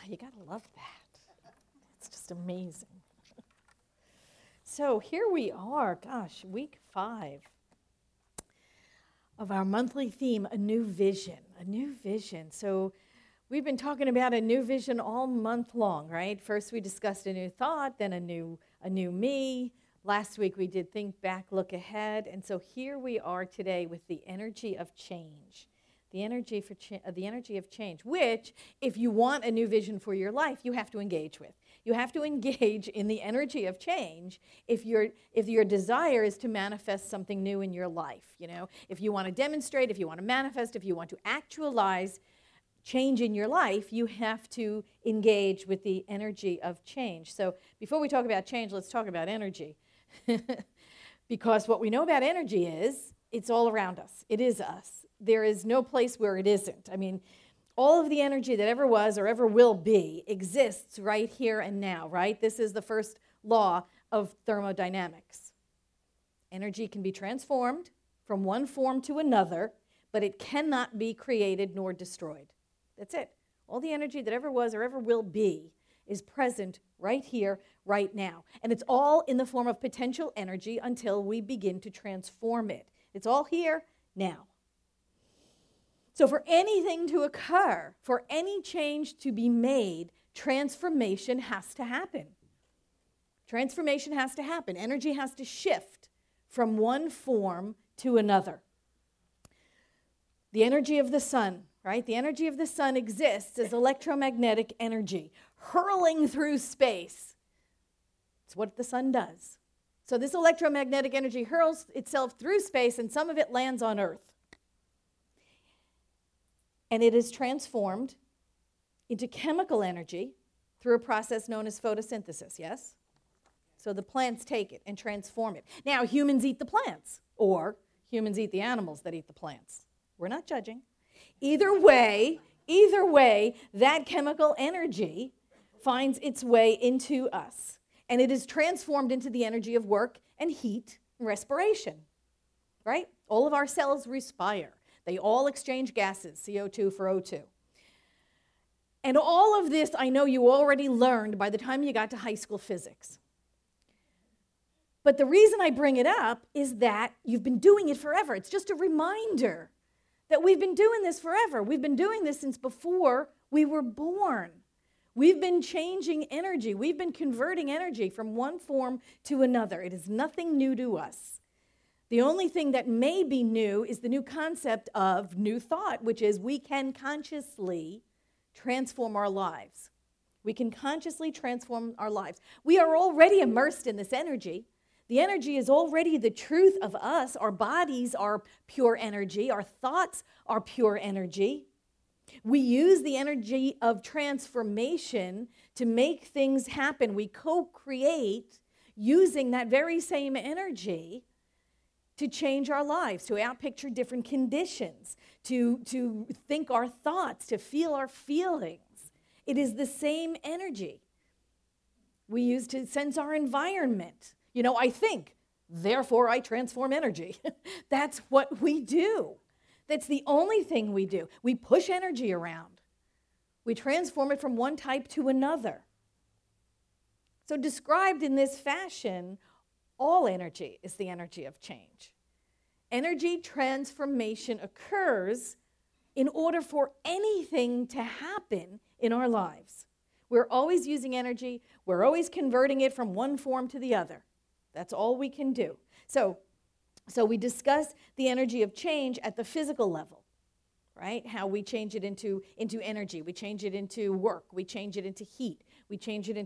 You got to love that. It's just amazing. So here we are, gosh, week 5 of our monthly theme, A New Vision. A new vision. So we've been talking about a new vision all month long, right? First we discussed a new thought, then a new me. Last week we did think back, look ahead. And so here we are today with the energy of change. The energy of change, which, if you want a new vision for your life, you have to engage with. You have to engage in the energy of change if your desire is to manifest something new in your life. You know, if you want to demonstrate, if you want to manifest, if you want to actualize change in your life, you have to engage with the energy of change. So before we talk about change, let's talk about energy. Because what we know about energy is it's all around us. It is us. There is no place where it isn't. I mean, all of the energy that ever was or ever will be exists right here and now, right? This is the first law of thermodynamics. Energy can be transformed from one form to another, but it cannot be created nor destroyed. That's it. All the energy that ever was or ever will be is present right here, right now. And it's all in the form of potential energy until we begin to transform it. It's all here now. So for anything to occur, for any change to be made, transformation has to happen. Transformation has to happen. Energy has to shift from one form to another. The energy of the sun, right? The energy of the sun exists as electromagnetic energy, hurling through space. It's what the sun does. So this electromagnetic energy hurls itself through space, and some of it lands on Earth. And it is transformed into chemical energy through a process known as photosynthesis, yes? So the plants take it and transform it. Now, humans eat the plants, or humans eat the animals that eat the plants. We're not judging. Either way, that chemical energy finds its way into us. And it is transformed into the energy of work and heat and respiration, right? All of our cells respire. They all exchange gases, CO2 for O2. And all of this, I know you already learned by the time you got to high school physics. But the reason I bring it up is that you've been doing it forever. It's just a reminder that we've been doing this forever. We've been doing this since before we were born. We've been changing energy. We've been converting energy from one form to another. It is nothing new to us. The only thing that may be new is the new concept of new thought, which is we can consciously transform our lives. We can consciously transform our lives. We are already immersed in this energy. The energy is already the truth of us. Our bodies are pure energy. Our thoughts are pure energy. We use the energy of transformation to make things happen. We co-create using that very same energy to change our lives, to outpicture different conditions, to think our thoughts, to feel our feelings. It is the same energy we use to sense our environment. You know, I think, therefore I transform energy. That's what we do. That's the only thing we do. We push energy around. We transform it from one type to another. So described in this fashion, all energy is the energy of change. Energy transformation occurs in order for anything to happen in our lives. We're always using energy. We're always converting it from one form to the other. That's all we can do. So we discuss the energy of change at the physical level, right? How we change it into energy. We change it into work. We change it into heat. We change it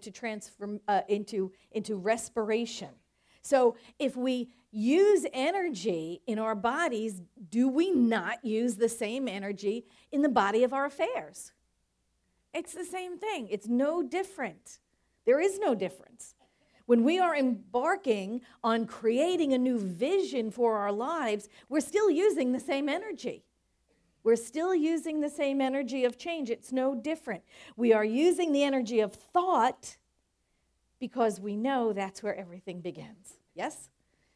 into respiration. So if we use energy in our bodies, do we not use the same energy in the body of our affairs? It's the same thing. It's no different. There is no difference. When we are embarking on creating a new vision for our lives, we're still using the same energy. We're still using the same energy of change. It's no different. We are using the energy of thought because we know that's where everything begins. Yes?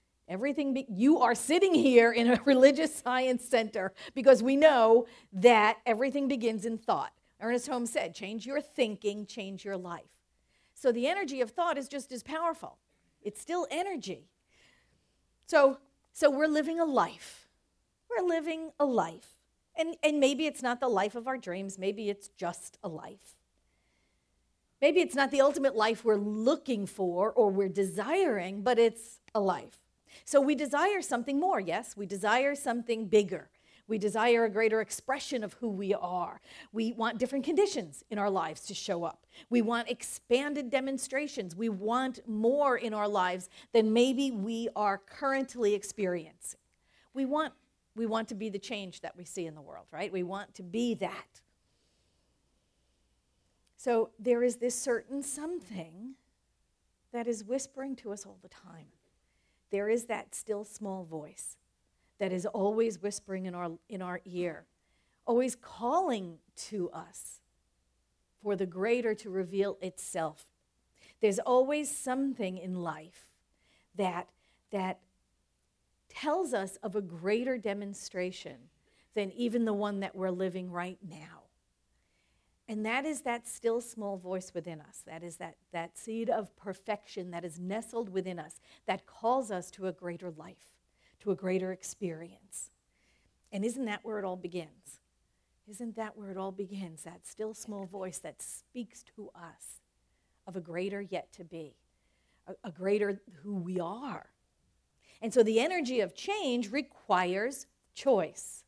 You are sitting here in a religious science center because we know that everything begins in thought. Ernest Holmes said, change your thinking, change your life. So the energy of thought is just as powerful. It's still energy. So we're living a life. We're living a life. And maybe it's not the life of our dreams. Maybe it's just a life. Maybe it's not the ultimate life we're looking for or we're desiring, but it's a life. So we desire something more, yes? We desire something bigger. We desire a greater expression of who we are. We want different conditions in our lives to show up. We want expanded demonstrations. We want more in our lives than maybe we are currently experiencing. We want to be the change that we see in the world, right? We want to be that. So there is this certain something that is whispering to us all the time. There is that still small voice that is always whispering in our ear, always calling to us for the greater to reveal itself. There's always something in life that tells us of a greater demonstration than even the one that we're living right now. And that is that still small voice within us. That is that seed of perfection that is nestled within us that calls us to a greater life, to a greater experience. And isn't that where it all begins? Isn't that where it all begins? That still small voice that speaks to us of a greater yet to be, a greater who we are. And so the energy of change requires choice.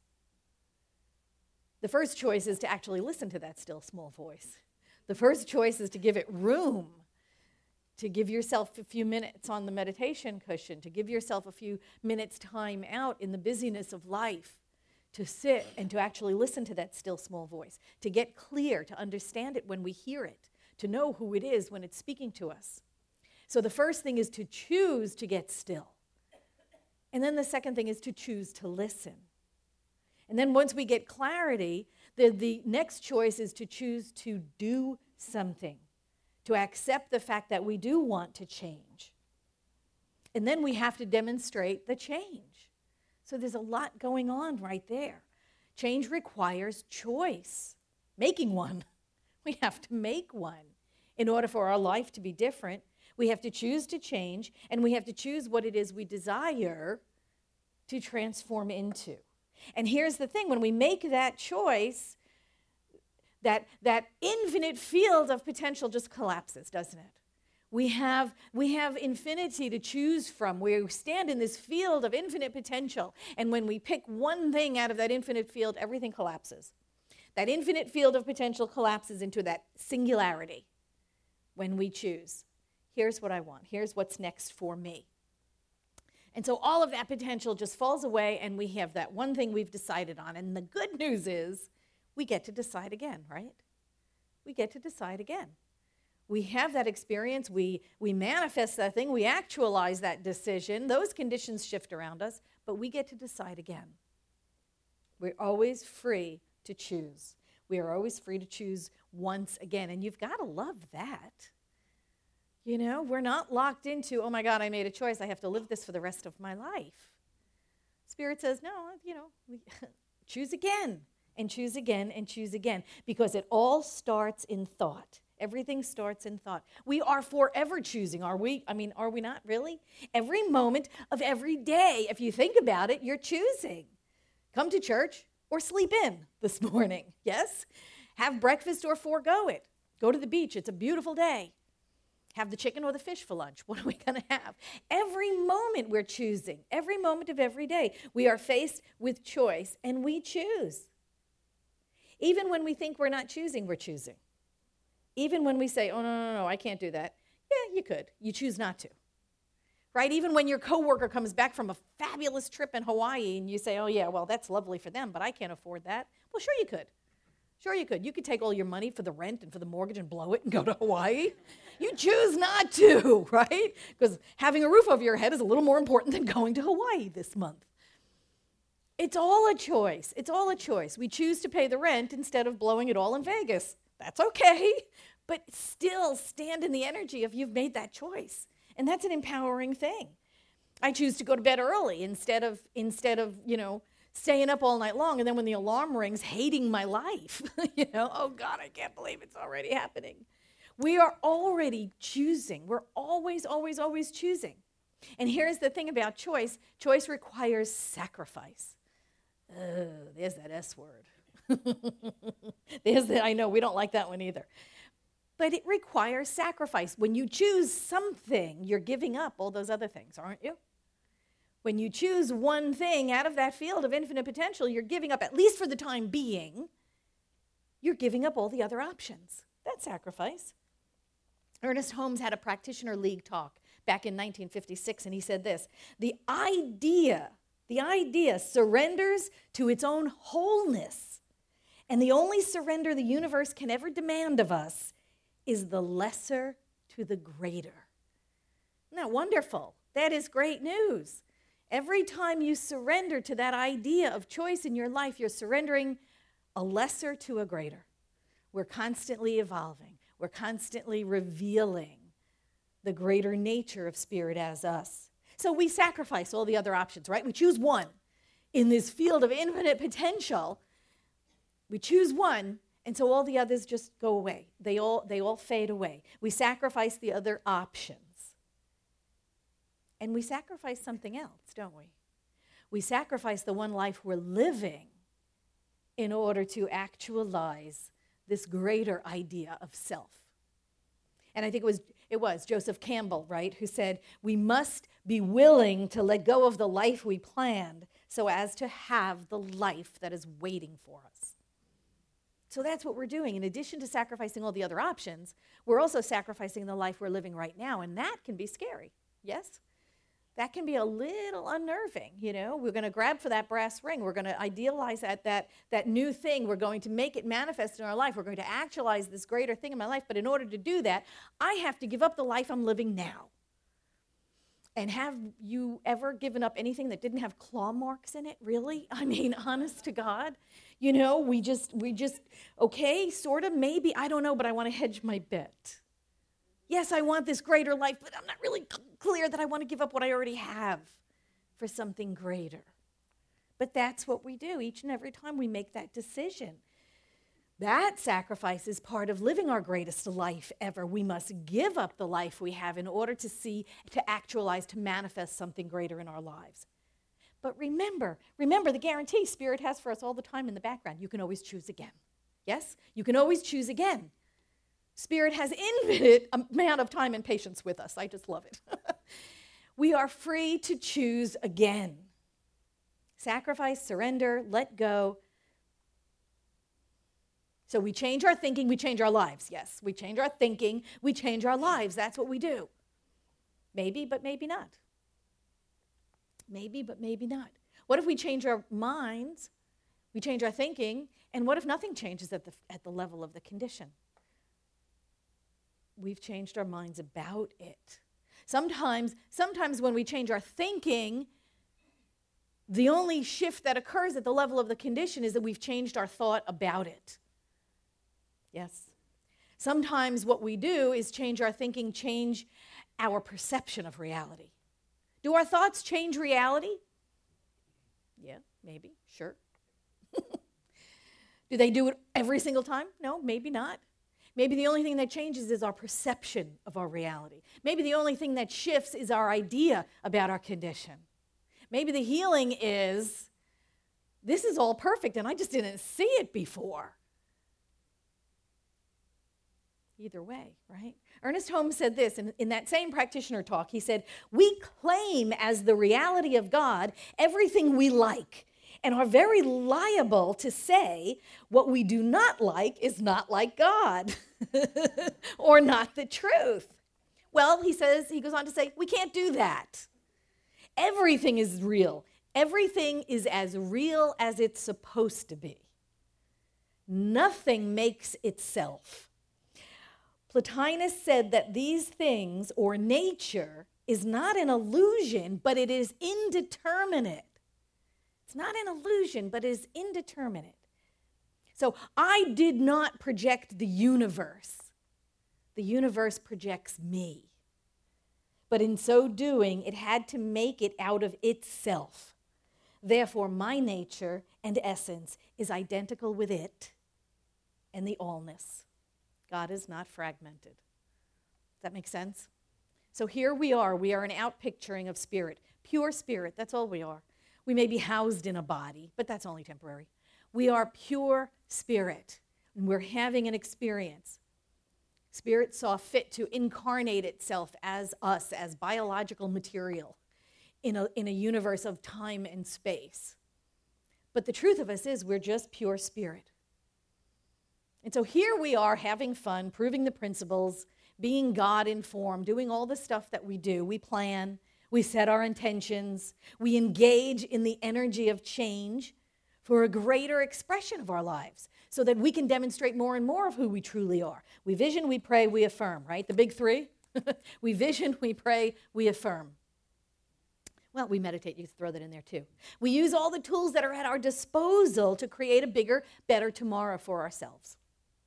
The first choice is to actually listen to that still small voice. The first choice is to give it room, to give yourself a few minutes on the meditation cushion, to give yourself a few minutes time out in the busyness of life, to sit and to actually listen to that still small voice, to get clear, to understand it when we hear it, to know who it is when it's speaking to us. So the first thing is to choose to get still. And then the second thing is to choose to listen. And then once we get clarity, the next choice is to choose to do something, to accept the fact that we do want to change. And then we have to demonstrate the change. So there's a lot going on right there. Change requires choice, making one. We have to make one. In order for our life to be different, we have to choose to change, and we have to choose what it is we desire to transform into. And here's the thing, when we make that choice, that infinite field of potential just collapses, doesn't it? We have infinity to choose from. We stand in this field of infinite potential, and when we pick one thing out of that infinite field, everything collapses. That infinite field of potential collapses into that singularity when we choose. Here's what I want. Here's what's next for me. And so all of that potential just falls away, and we have that one thing we've decided on. And the good news is we get to decide again, right? We get to decide again. We have that experience. We manifest that thing. We actualize that decision. Those conditions shift around us, but we get to decide again. We're always free to choose. We are always free to choose once again. And you've got to love that. You know, we're not locked into, oh my God, I made a choice. I have to live this for the rest of my life. Spirit says, no, choose again and choose again and choose again, because it all starts in thought. Everything starts in thought. We are forever choosing, are we? I mean, are we not really? Every moment of every day, if you think about it, you're choosing. Come to church or sleep in this morning, yes? Have breakfast or forego it. Go to the beach. It's a beautiful day. Have the chicken or the fish for lunch. What are we going to have? Every moment we're choosing. Every moment of every day. We are faced with choice, and we choose. Even when we think we're not choosing, we're choosing. Even when we say, oh, no, I can't do that. Yeah, you could. You choose not to. Right? Even when your coworker comes back from a fabulous trip in Hawaii, and you say, oh, yeah, well, that's lovely for them, but I can't afford that. Well, sure you could. Sure you could. You could take all your money for the rent and for the mortgage and blow it and go to Hawaii. You choose not to, right? Because having a roof over your head is a little more important than going to Hawaii this month. It's all a choice. It's all a choice. We choose to pay the rent instead of blowing it all in Vegas. That's okay. But still stand in the energy of you've made that choice. And that's an empowering thing. I choose to go to bed early instead of staying up all night long, and then when the alarm rings, hating my life. Oh God, I can't believe it's already happening. We are already choosing. We're always, always, always choosing. And here's the thing about choice. Choice requires sacrifice. There's that S word. There's that. I know we don't like that one either. But it requires sacrifice. When you choose something, you're giving up all those other things, aren't you? When you choose one thing out of that field of infinite potential, you're giving up, at least for the time being, you're giving up all the other options. That's sacrifice. Ernest Holmes had a practitioner league talk back in 1956, and he said this: the idea surrenders to its own wholeness, and the only surrender the universe can ever demand of us is the lesser to the greater. Isn't that wonderful? That is great news. Every time you surrender to that idea of choice in your life, you're surrendering a lesser to a greater. We're constantly evolving. We're constantly revealing the greater nature of Spirit as us. So we sacrifice all the other options, right? We choose one. In this field of infinite potential, we choose one, and so all the others just go away. They all fade away. We sacrifice the other options. And we sacrifice something else, don't we? We sacrifice the one life we're living in order to actualize this greater idea of self. And I think it was Joseph Campbell, right, who said, we must be willing to let go of the life we planned so as to have the life that is waiting for us. So that's what we're doing. In addition to sacrificing all the other options, we're also sacrificing the life we're living right now, and that can be scary, yes? That can be a little unnerving, We're going to grab for that brass ring. We're going to idealize that new thing. We're going to make it manifest in our life. We're going to actualize this greater thing in my life. But in order to do that, I have to give up the life I'm living now. And have you ever given up anything that didn't have claw marks in it, really? I mean, honest to God. We just, okay, sort of, maybe, I don't know, but I want to hedge my bet. Yes, I want this greater life, but I'm not really clear that I want to give up what I already have for something greater. But that's what we do each and every time we make that decision. That sacrifice is part of living our greatest life ever. We must give up the life we have in order to actualize, to manifest something greater in our lives. But remember the guarantee Spirit has for us all the time in the background. You can always choose again. Yes? You can always choose again. Spirit has infinite amount of time and patience with us. I just love it. We are free to choose again. Sacrifice, surrender, let go. So we change our thinking, we change our lives. Yes, we change our thinking, we change our lives. That's what we do. Maybe, but maybe not. Maybe, but maybe not. What if we change our minds, we change our thinking, and what if nothing changes at the level of the condition? We've changed our minds about it. Sometimes when we change our thinking, the only shift that occurs at the level of the condition is that we've changed our thought about it. Yes. Sometimes what we do is change our thinking, change our perception of reality. Do our thoughts change reality? Yeah, maybe, sure. Do they do it every single time? No, maybe not. Maybe the only thing that changes is our perception of our reality. Maybe the only thing that shifts is our idea about our condition. Maybe the healing is, this is all perfect and I just didn't see it before. Either way, right? Ernest Holmes said this in that same practitioner talk. He said, we claim as the reality of God everything we like and are very liable to say what we do not like is not like God or not the truth. Well, he goes on to say, we can't do that. Everything is real. Everything is as real as it's supposed to be. Nothing makes itself. Plotinus said that these things, or nature, is not an illusion, but it is indeterminate. It's not an illusion, but it is indeterminate. So I did not project the universe. The universe projects me. But in so doing, it had to make it out of itself. Therefore, my nature and essence is identical with it and the allness. God is not fragmented. Does that make sense? So here we are an outpicturing of spirit, pure spirit, that's all we are. We may be housed in a body, but that's only temporary. We are pure spirit, and we're having an experience. Spirit saw fit to incarnate itself as us, as biological material in a universe of time and space. But the truth of us is we're just pure spirit. And so here we are having fun, proving the principles, being God-informed, doing all the stuff that we do. We plan, we set our intentions, we engage in the energy of change for a greater expression of our lives so that we can demonstrate more and more of who we truly are. We vision, we pray, we affirm, right? The big three. We vision, we pray, we affirm. Well, we meditate. You can throw that in there too. We use all the tools that are at our disposal to create a bigger, better tomorrow for ourselves.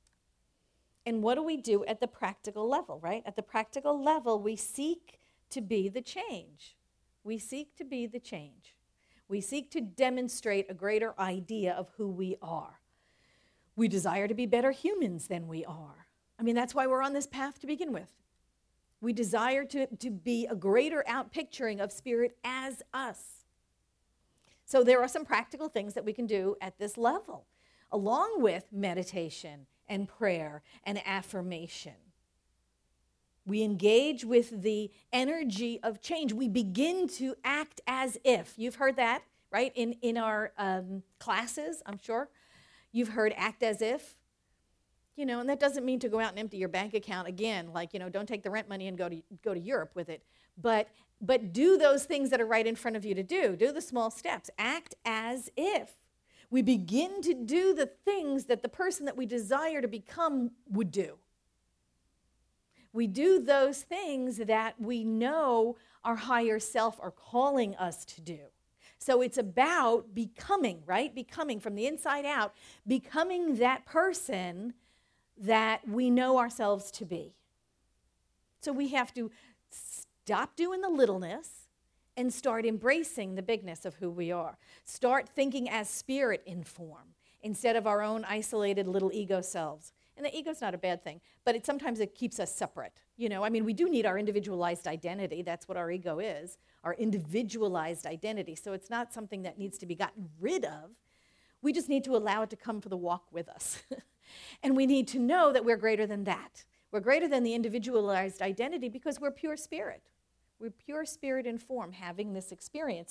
And what do we do at the practical level, right? At the practical level, we seek to be the change. We seek to be the change. We seek to demonstrate a greater idea of who we are. We desire to be better humans than we are. I mean, that's why we're on this path to begin with. We desire to be a greater outpicturing of spirit as us. So there are some practical things that we can do at this level, along with meditation and prayer and affirmation. We engage with the energy of change. We begin to act as if. You've heard that, right? In our classes, I'm sure. You've heard act as if. You know, and that doesn't mean to go out and empty your bank account again, like, you know, don't take the rent money and go to Europe with it. But do those things that are right in front of you to do. Do the small steps. Act as if. We begin to do the things that the person that we desire to become would do. We do those things that we know our higher self are calling us to do. So it's about becoming, right? Becoming from the inside out, becoming that person that we know ourselves to be. So we have to stop doing the littleness and start embracing the bigness of who we are. Start thinking as spirit in form instead of our own isolated little ego selves. And the ego's not a bad thing, but sometimes it keeps us separate. You know, I mean, we do need our individualized identity. That's what our ego is, our individualized identity. So it's not something that needs to be gotten rid of. We just need to allow it to come for the walk with us. And we need to know that we're greater than that. We're greater than the individualized identity because we're pure spirit. We're pure spirit in form having this experience.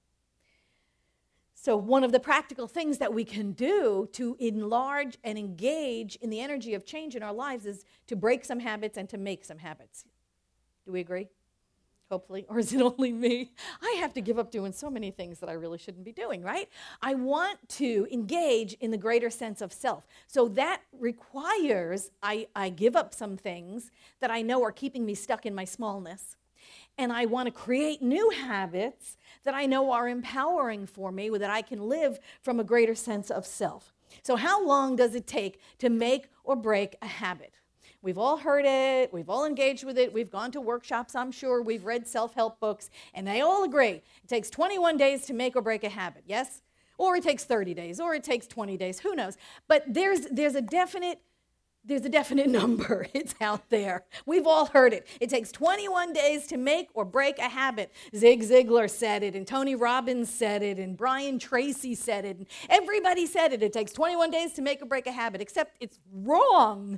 So one of the practical things that we can do to enlarge and engage in the energy of change in our lives is to break some habits and to make some habits. Do we agree? Hopefully. Or is it only me? I have to give up doing so many things that I really shouldn't be doing, right? I want to engage in the greater sense of self. So that requires I give up some things that I know are keeping me stuck in my smallness. And I want to create new habits that I know are empowering for me, that I can live from a greater sense of self. So how long does it take to make or break a habit? We've all heard it. We've all engaged with it. We've gone to workshops, I'm sure. We've read self-help books, and they all agree. It takes 21 days to make or break a habit, yes? Or it takes 30 days, or it takes 20 days. Who knows? But there's a definite number. It's out there. We've all heard it. It takes 21 days to make or break a habit. Zig Ziglar said it, and Tony Robbins said it, and Brian Tracy said it, and everybody said it. It takes 21 days to make or break a habit, except it's wrong.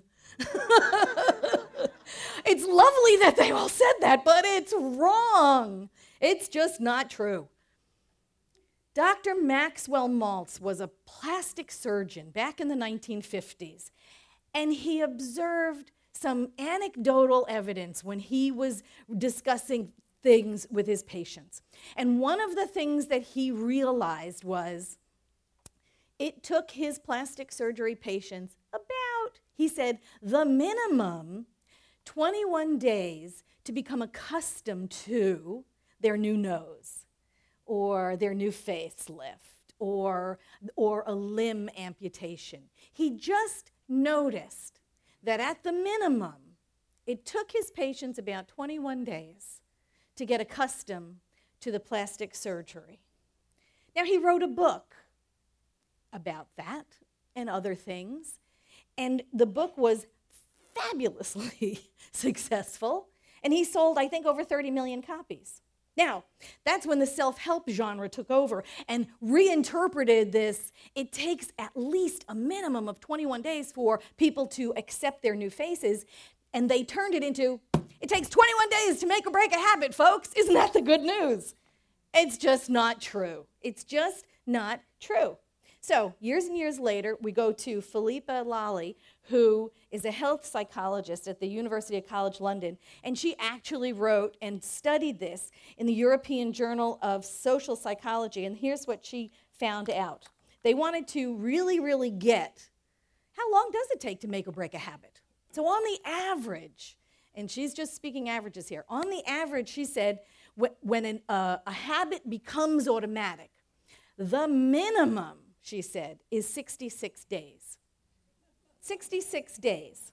It's lovely that they all said that, but it's wrong. It's just not true. Dr. Maxwell Maltz was a plastic surgeon back in the 1950s. And he observed some anecdotal evidence when he was discussing things with his patients. And one of the things that he realized was it took his plastic surgery patients about, he said, the minimum 21 days to become accustomed to their new nose or their new facelift or a limb amputation. He just noticed that at the minimum, it took his patients about 21 days to get accustomed to the plastic surgery. Now, he wrote a book about that and other things, and the book was fabulously successful, and he sold, I think, over 30 million copies. Now, that's when the self-help genre took over and reinterpreted this. It takes at least a minimum of 21 days for people to accept their new faces, and they turned it into, it takes 21 days to make or break a habit, folks. Isn't that the good news? It's just not true. It's just not true. So years and years later, we go to Philippa Lally, who is a health psychologist at the University of College London, and she actually wrote and studied this in the European Journal of Social Psychology, and here's what she found out. They wanted to really get, how long does it take to make or break a habit? So on the average, and she's just speaking averages here, on the average, she said, when a habit becomes automatic, the minimum, she said, is 66 days. 66 days.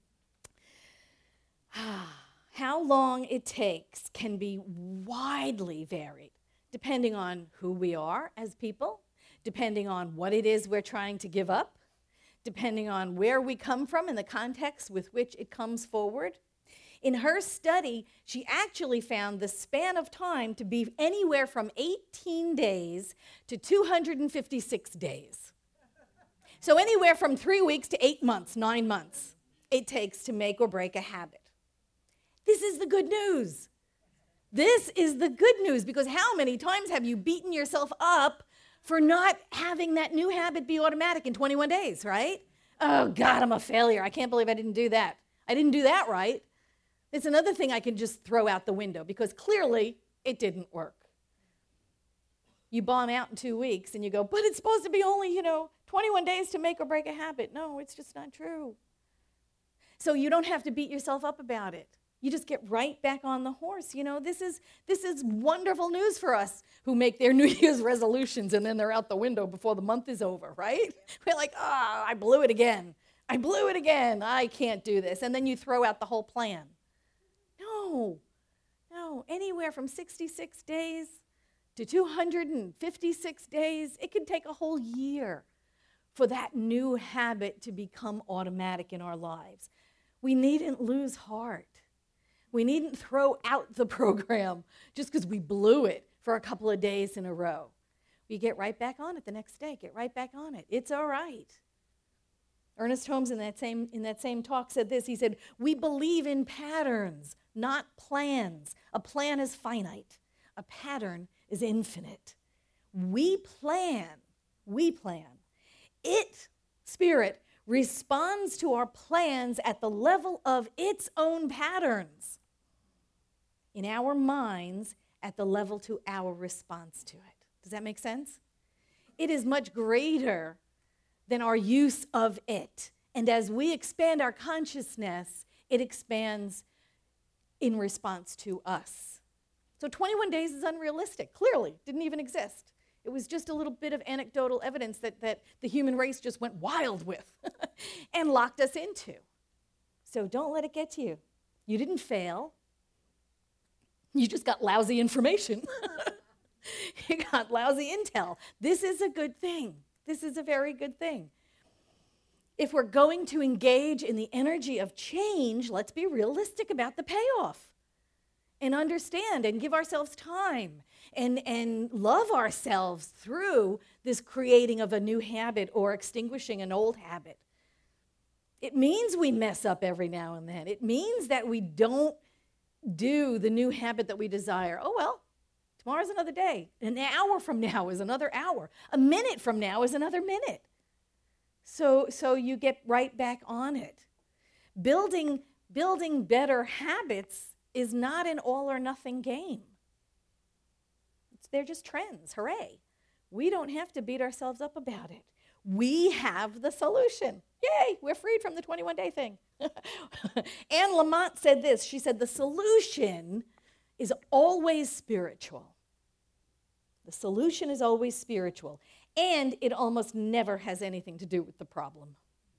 How long it takes can be widely varied, depending on who we are as people, depending on what it is we're trying to give up, depending on where we come from and the context with which it comes forward. In her study, she actually found the span of time to be anywhere from 18 days to 256 days. So anywhere from 3 weeks to 8 months, 9 months, it takes to make or break a habit. This is the good news. This is the good news, because how many times have you beaten yourself up for not having that new habit be automatic in 21 days, right? Oh, God, I'm a failure. I can't believe I didn't do that. I didn't do that right. It's another thing I can just throw out the window because clearly it didn't work. You bomb out in 2 weeks and you go, but it's supposed to be only, 21 days to make or break a habit. No, it's just not true. So you don't have to beat yourself up about it. You just get right back on the horse. This is wonderful news for us who make their New Year's resolutions and then they're out the window before the month is over, right? We're like, I blew it again. I can't do this. And then you throw out the whole plan. No, anywhere from 66 days to 256 days, it could take a whole year for that new habit to become automatic in our lives. We needn't lose heart. We needn't throw out the program just because we blew it for a couple of days in a row. We get right back on it the next day, get right back on it. It's all right. Ernest Holmes in that same talk said this. He said, we believe in patterns, not plans. A plan is finite. A pattern is infinite. We plan. It, Spirit, responds to our plans at the level of its own patterns. In our minds, at the level to our response to it. Does that make sense? It is much greater than our use of it. And as we expand our consciousness, it expands in response to us. So 21 days is unrealistic. Clearly, didn't even exist. It was just a little bit of anecdotal evidence that the human race just went wild with and locked us into. So don't let it get to you. You didn't fail. You just got lousy information. You got lousy intel. This is a good thing. This is a very good thing. If we're going to engage in the energy of change, let's be realistic about the payoff and understand and give ourselves time and love ourselves through this creating of a new habit or extinguishing an old habit. It means we mess up every now and then. It means that we don't do the new habit that we desire. Oh, well, tomorrow's another day. An hour from now is another hour. A minute from now is another minute. So you get right back on it. Building better habits is not an all or nothing game. They're just trends. Hooray. We don't have to beat ourselves up about it. We have the solution. Yay, we're freed from the 21-day thing. Anne Lamott said this. She said, the solution is always spiritual. The solution is always spiritual, and it almost never has anything to do with the problem.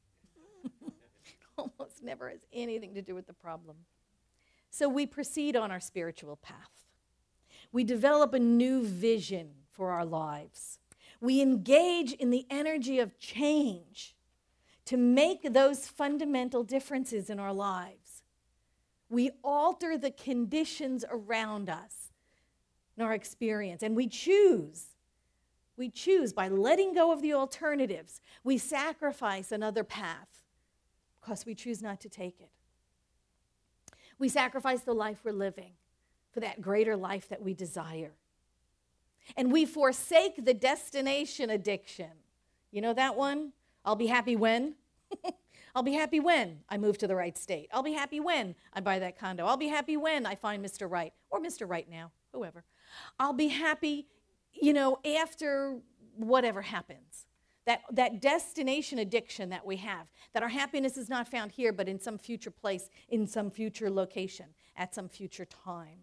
Almost never has anything to do with the problem. So we proceed on our spiritual path. We develop a new vision for our lives. We engage in the energy of change to make those fundamental differences in our lives. We alter the conditions around us in our experience, and we choose. We choose by letting go of the alternatives. We sacrifice another path because we choose not to take it. We sacrifice the life we're living for that greater life that we desire. And we forsake the destination addiction. You know that one? I'll be happy when? I'll be happy when I move to the right state. I'll be happy when I buy that condo. I'll be happy when I find Mr. Right, or Mr. Right now, whoever. I'll be happy, after whatever happens. That destination addiction that we have, that our happiness is not found here, but in some future place, in some future location, at some future time.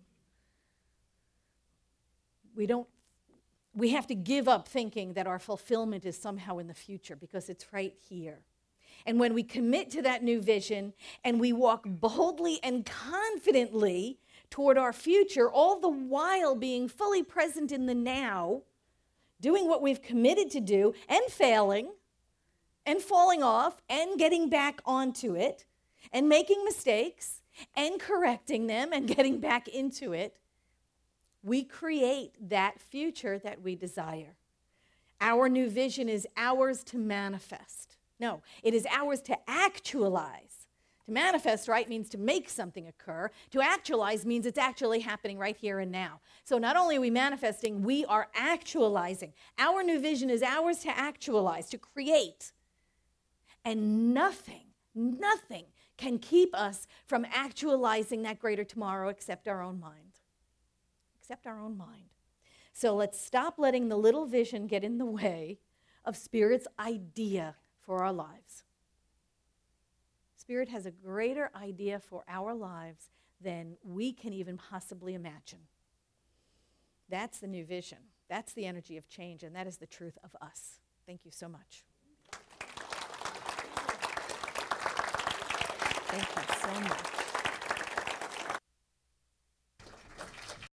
We have to give up thinking that our fulfillment is somehow in the future, because it's right here. And when we commit to that new vision and we walk boldly and confidently toward our future, all the while being fully present in the now, doing what we've committed to do and failing and falling off and getting back onto it and making mistakes and correcting them and getting back into it, we create that future that we desire. Our new vision is ours to manifest. No, it is ours to actualize. To manifest, right, means to make something occur. To actualize means it's actually happening right here and now. So not only are we manifesting, we are actualizing. Our new vision is ours to actualize, to create. And nothing can keep us from actualizing that greater tomorrow except our own mind. Except our own mind. So let's stop letting the little vision get in the way of Spirit's idea for our lives. Spirit has a greater idea for our lives than we can even possibly imagine. That's the new vision. That's the energy of change, and that is the truth of us. Thank you so much. Thank you so much.